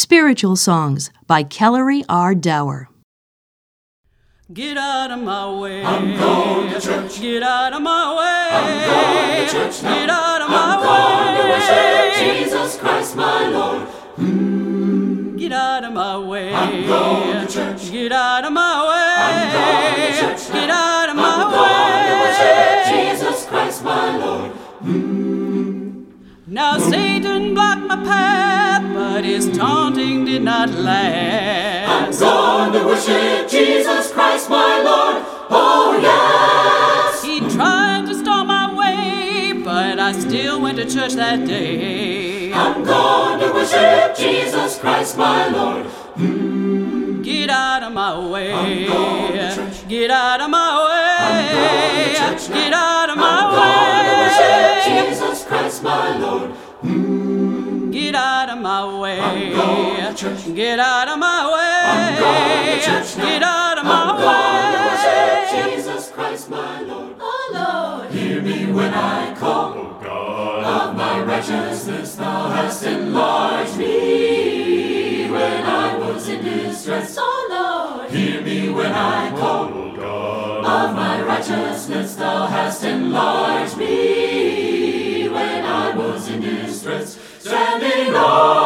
Spiritual Songs by Kellery R. Dower. Get out of my way. I'm going to church. Get out of my way. I'm going to church now. Get out of my I'm way. going to worship Jesus Christ my Lord. Get out of my way. I'm going to church. Get out of my way. I'm going to church now. Get out of my I'm way. going to worship Jesus Christ my Lord. Now Satan blocked my path, but his taunting did not last. I'm going to worship Jesus Christ my Lord. Oh yes. He tried to stop my way, but I still went to church that day. I'm going to worship Jesus Christ my Lord. Get out of my way. I'm going to church. Get out of my way. I'm going to church now. Get out of my I'm way. going to worship Jesus Christ my Lord. Get out of my way. I'm going to church. Get out of my way. I'm going to church now. Get out of I'm my going to way. worship Jesus Christ my Lord. Oh Lord, hear me when I call. Oh God, of my righteousness thou hast enlarged me when I was in distress. Oh Lord, hear me when I call. Oh God, of my righteousness thou hast enlarged me when I was in distress. Standing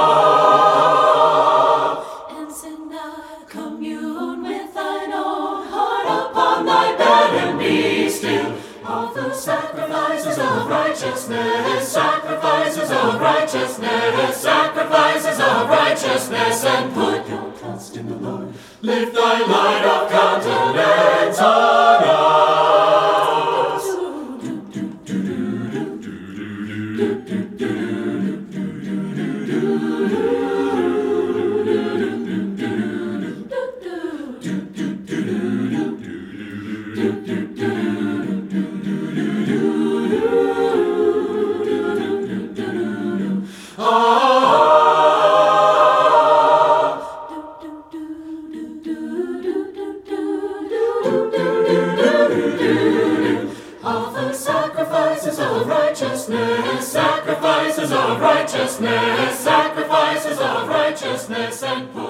up and sin not commune with thine own heart upon thy bed and be still. Offer sacrifices of righteousness, sacrifices of righteousness, sacrifices of righteousness, and put your trust in the Lord. Lift thy light of countenance on us. Offer sacrifices of righteousness, sacrifices of righteousness, sacrifices of righteousness, and put